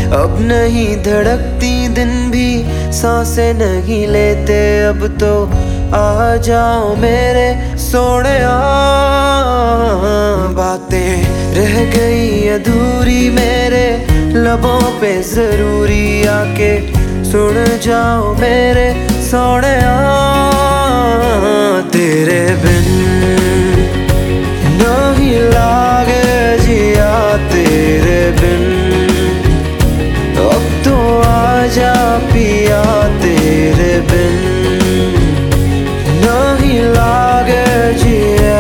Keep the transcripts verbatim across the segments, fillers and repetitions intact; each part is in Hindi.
अब नहीं धड़कती दिन भी सांसें नहीं लेते अब तो आ जाओ मेरे सोनिया। बातें रह गई अधूरी मेरे लबों पे जरूरी आके सुन जाओ मेरे सोनिया। तेरे बिन नहीं लागे जिया तेरे बिन अब तो आजा पिया तेरे बिन नहीं लागे जिया।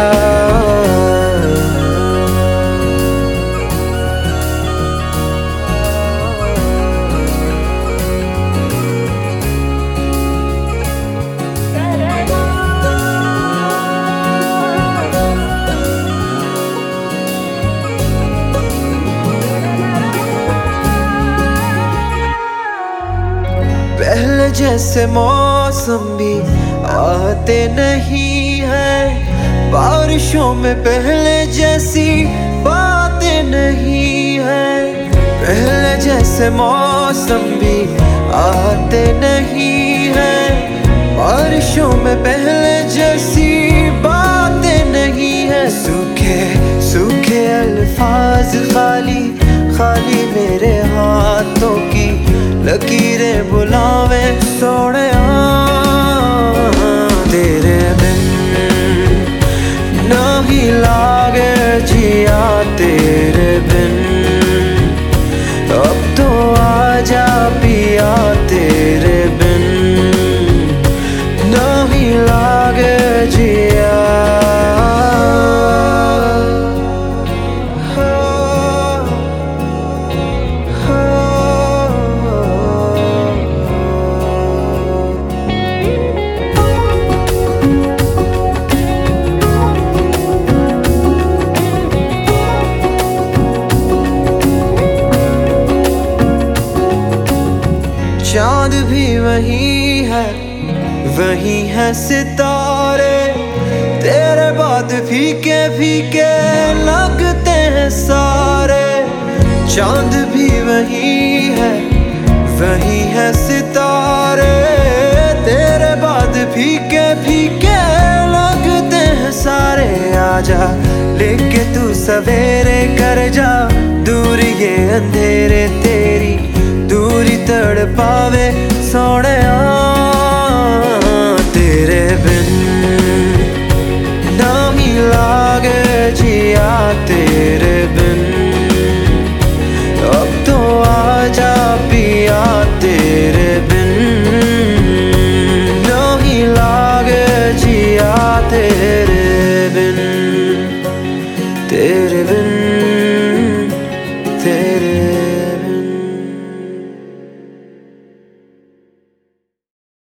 पहले जैसे मौसम भी आते नहीं है, बारिशों में पहले जैसी बातें नहीं है। पहले जैसे मौसम भी आते नहीं है, बारिशों में पहले जैसी बातें नहीं है। सूखे सूखे अल्फाज खाली खाली मेरे हाथों की लकीरें बुलावे सोनिया। तेरे बिन नहीं लागे जिया तेरे बिन अब तो आजा पिया तेरे बिन नहीं लागे जिया। चांद भी वही है वही है सितारे, तेरे बाद फीके फीके लगते हैं सारे। चांद भी वही है वही है सितारे, तेरे बाद फीके फीके लगते हैं सारे। आजा लेके तू सवेरे कर जा दूर ये अंधेरे, तेरी दूरी तड़ पावे सोनिया।